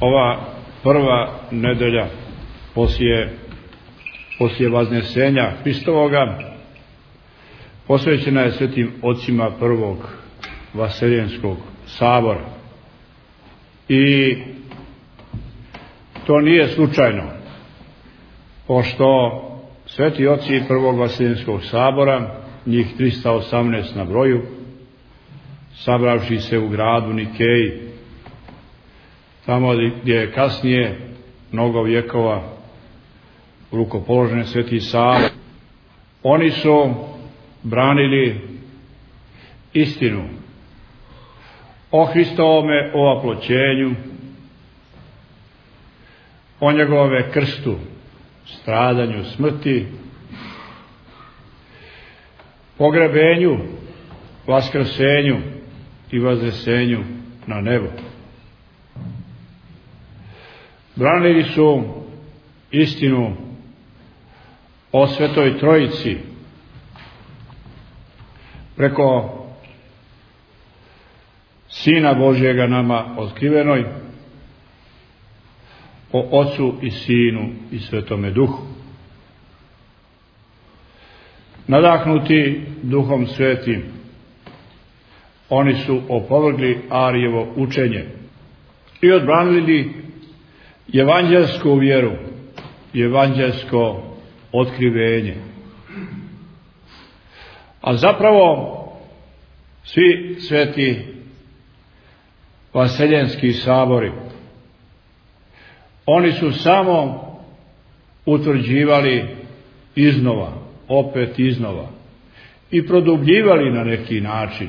ova prva nedelja poslije Vaznesenja Hristovoga posvećena je svetim ocima prvog Vaseljenskog sabora. I to nije slučajno, pošto sveti oci prvog Vaseljenskog sabora, njih 318 na broju, sabravši se u gradu Nikeji, tamo gdje je kasnije mnogo vjekova rukopoložen sveti Sava, oni su branili istinu o Hristovome oaploćenju, o njegove krstu, stradanju, smrti, pogrebenju, vaskrsenju i vaznesenju na nebo. Branili su istinu o Svetoj Trojici preko Sina Božjega nama otkrivenoj, o Ocu i Sinu i Svetome Duhu. Nadahnuti Duhom Svetim, oni su opovrgli Arijevo učenje i odbranili evanđelsku vjeru, evanđelsko otkrivenje. A zapravo svi sveti vaseljenski sabori, oni su samo utvrđivali iznova, opet iznova, i produbljivali na neki način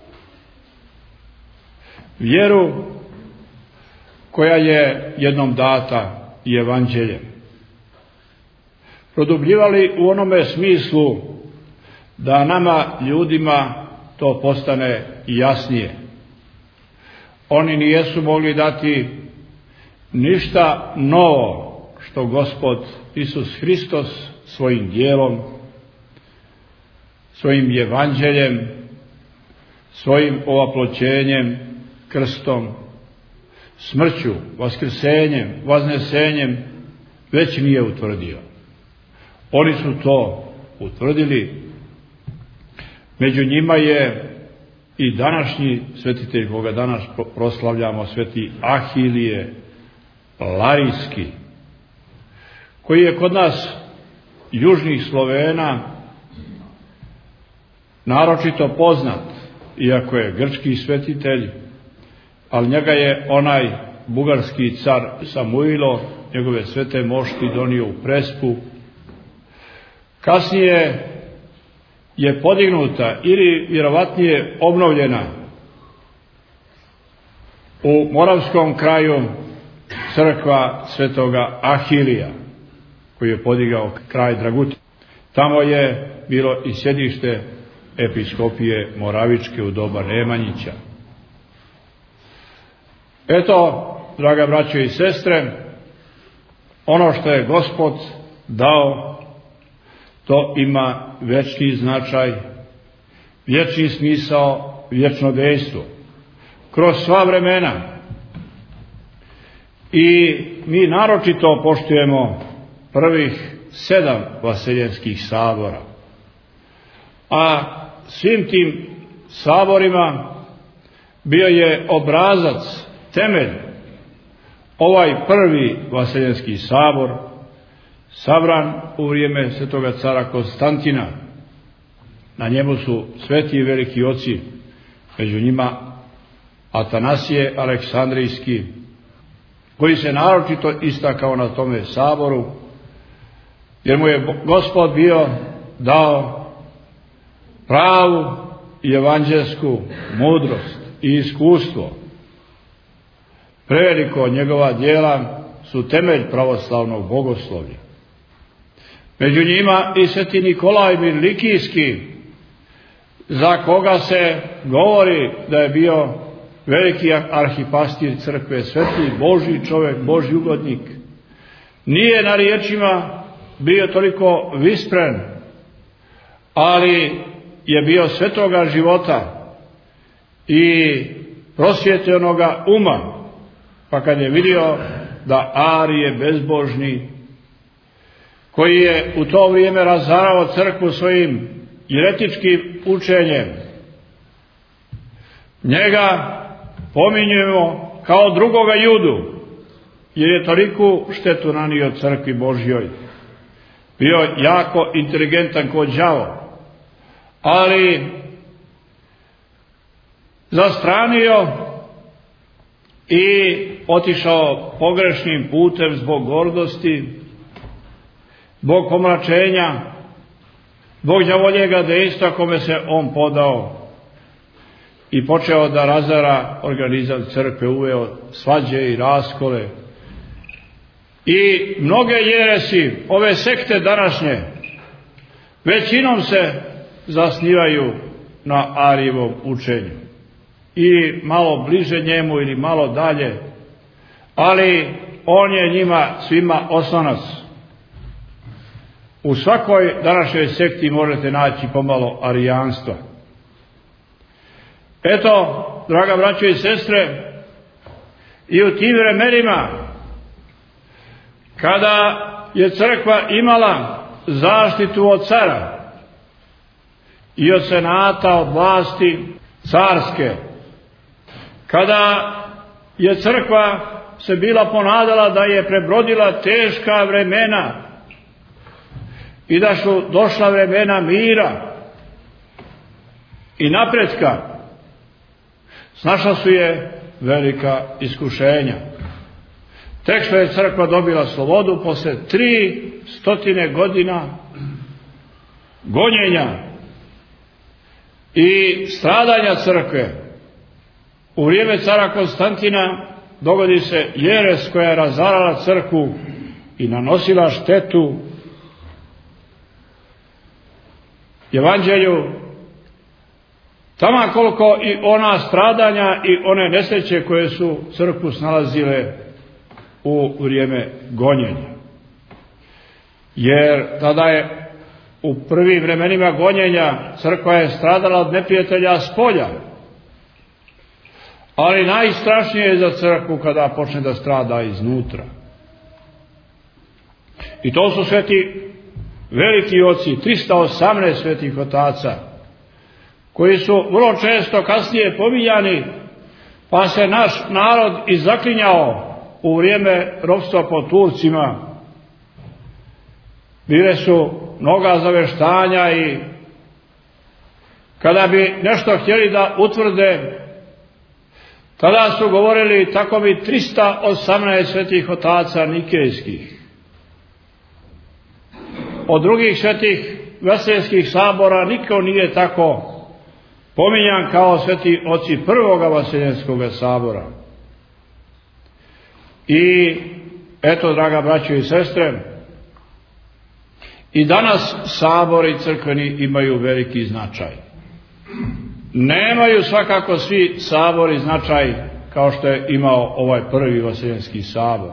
vjeru koja je jednom data i evanđeljem. Produbljivali u onome smislu da nama ljudima to postane jasnije. Oni nijesu mogli dati ništa novo što Gospod Isus Hristos svojim djelom, svojim evanđeljem, svojim oaploćenjem, krstom, smrću, vaskrsenjem, vaznesenjem već nije utvrdio. Oni su to utvrdili. Među njima je i današnji svetitelj koga danas proslavljamo, sveti Ahilije Larijski, koji je kod nas južnih Slovena naročito poznat, iako je grčki svetitelj, ali njega je onaj bugarski car Samuilo, njegove svete mošti, donio u Prespu. Kasnije je podignuta ili vjerovatnije obnovljena u Moravskom kraju crkva svetoga Ahilija, koji je podigao kraj Dragutin. Tamo je bilo i sjedište episkopije Moravičke u doba Nemanjića. Eto, draga braćo i sestre, ono što je Gospod dao, to ima vječni značaj, vječni smisao, vječno dejstvo kroz sva vremena. I mi naročito poštujemo prvih 7 vaseljenskih sabora. A svim tim saborima bio je obrazac, temelj, ovaj prvi vaseljenski sabor, sabran u vrijeme svetoga cara Konstantina. Na njemu su sveti i veliki oci, među njima Atanasije Aleksandrijski, koji se naročito istakao na tome saboru, jer mu je Gospod bio dao pravu i evanđelsku mudrost i iskustvo. Preveliko njegova djela su temelj pravoslavnog bogoslovlja. Među njima i sveti Nikolaj Mirlikijski, za koga se govori da je bio veliki arhipastir crkve, sveti Božji čovjek, Božji ugodnik. Nije na riječima bio toliko vispren, ali je bio svetoga života i prosvjetljenoga uma, Pa kad je vidio da Arije bezbožni, koji je u to vrijeme razarao crkvu svojim jeretičkim učenjem, njega pominjemo kao drugoga Judu, jer je toliku štetu nanio crkvi Božjoj. Bio jako inteligentan ko đavo, ali zastranio i otišao pogrešnim putem zbog gordosti, zbog pomračenja, zbog đavoljega dejstva kome se on podao i počeo da razara organizam crkve, uveo svađe i raskole. I mnoge jeresi, ove sekte današnje, većinom se zasnivaju na Arijevom učenju. I malo bliže njemu ili malo dalje, ali on je njima svima oslonac. U svakoj današnjoj sekti možete naći pomalo arijanstva. Eto, draga braćo i sestre, i u tim vremenima, kada je crkva imala zaštitu od cara i od senata, od vlasti carske, kada je crkva se bila ponadala da je prebrodila teška vremena i da su došla vremena mira i napretka, snašla su je velika iskušenja. Tek što je crkva dobila slobodu posle 300 godina gonjenja i stradanja crkve, u vrijeme cara Konstantina dogodi se jeres koja je razarala crkvu i nanosila štetu evanđelju, taman koliko i ona stradanja i one nesreće koje su crkvu snalazile u vrijeme gonjenja. Jer tada je u prvim vremenima gonjenja crkva je stradala od neprijatelja s polja. Ali najstrašnije je za crkvu kada počne da strada iznutra. I to su sveti veliki oci, 318 svetih otaca, koji su vrlo često kasnije pominjani, pa se naš narod i zaklinjao u vrijeme ropstva pod Turcima. Bile su mnoga zaveštanja i kada bi nešto htjeli da utvrde, tada su govorili tako bi 318 svetih otaca nikejskih. Od drugih svetih vaseljenskih sabora niko nije tako pominjan kao sveti oci prvoga vaseljenskog sabora. I eto, draga braćo i sestre, i danas sabori crkveni imaju veliki značaj. Nemaju svakako svi sabori značaj kao što je imao ovaj prvi vaseljenski sabor.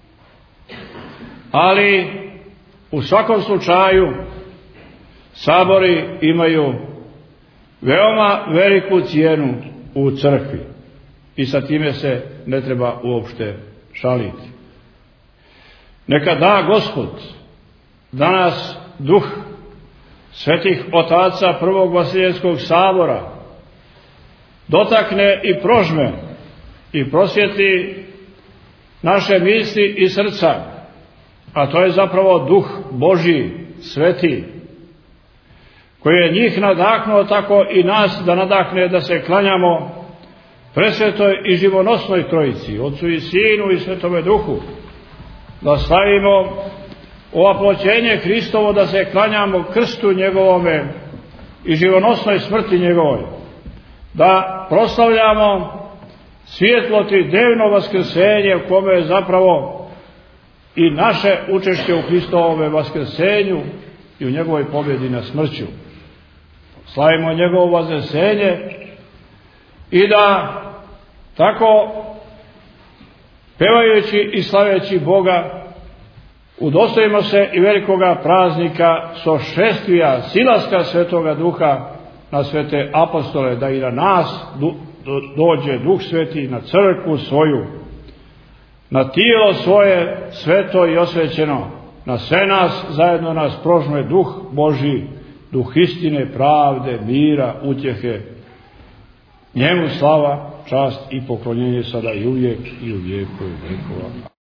Ali u svakom slučaju sabori imaju veoma veliku cijenu u crkvi i sa time se ne treba uopšte šaliti. Neka da Gospod danas duh svetih otaca prvog vaseljenskog sabora dotakne i prožme i prosvjetli naše misli i srca, a to je zapravo duh Božji sveti, koji je njih nadahnuo, tako i nas da nadahne da se klanjamo presvetoj i živonosnoj Trojici, Otcu i Sinu i Svetome Duhu, da slavimo ovaproćenje Hristovo, da se klanjamo krstu njegovome i živonosnoj smrti njegovoj, da proslavljamo svjetlo tridnevno vaskrsenje u kome je zapravo i naše učešće u Hristovome vaskrsenju i u njegovoj pobjedi na smrću. Slavimo njegovo vaskrsenje i da tako pevajući i slaveći Boga udostojimo se i velikoga praznika sošestvija, silaska Svetoga Duha na svete apostole, da i na nas dođe Duh Sveti, na crkvu svoju, na tijelo svoje sveto i osvećeno, na sve nas zajedno nas prožme duh Božji, duh istine, pravde, mira, utjehe. Njemu slava, čast i poklonjenje sada i uvijek i u vijeku vjekova.